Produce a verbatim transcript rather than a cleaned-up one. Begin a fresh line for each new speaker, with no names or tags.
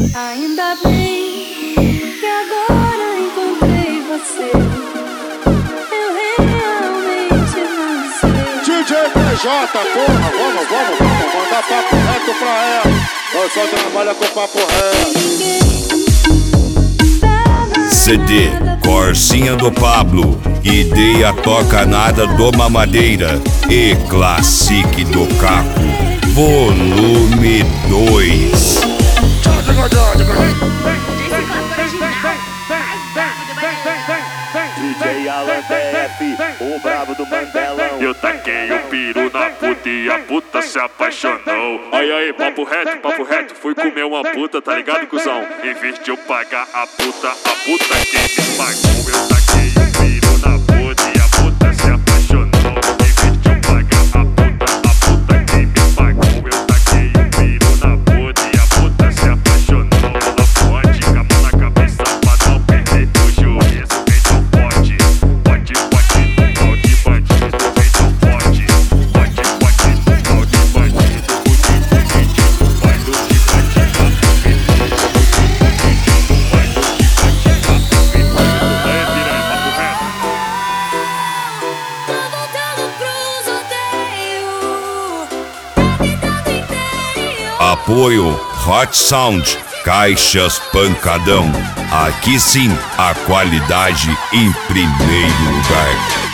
Ainda bem que agora encontrei você. Eu realmente não sei.
D J P J, porra, vamos, vamos, vamos mandar papo reto pra ela. Nós só trabalha com papo reto.
C D Corsinha do Pablo, Ideia Toca Nada do Mamadeira e Classic do Caco, volume dois.
D J Alan D F, o brabo do Mandelão.
Eu taquei o peru na puta e a puta se apaixonou. Aí aí, papo reto, papo reto, fui comer uma puta, tá ligado, cuzão? Em vez de eu pagar a puta, a puta quem me pagou. Eu taquei o peru na puta e a puta se apaixonou. Em vez de eu pagar a puta, a puta quem me pagou. Eu taquei o peru na puta e a puta se apaixonou. Ela pode, com a mão na cabeça pra não perder o juízo. Vem tão forte, pode, pode, no pau de bandido. Vem tão forte, pode, pode, no pau de bandido. Fudido, fudido, vai do de bandido.
Apoio Hot Sound, Caixas Pancadão. Aqui sim, a qualidade em primeiro lugar.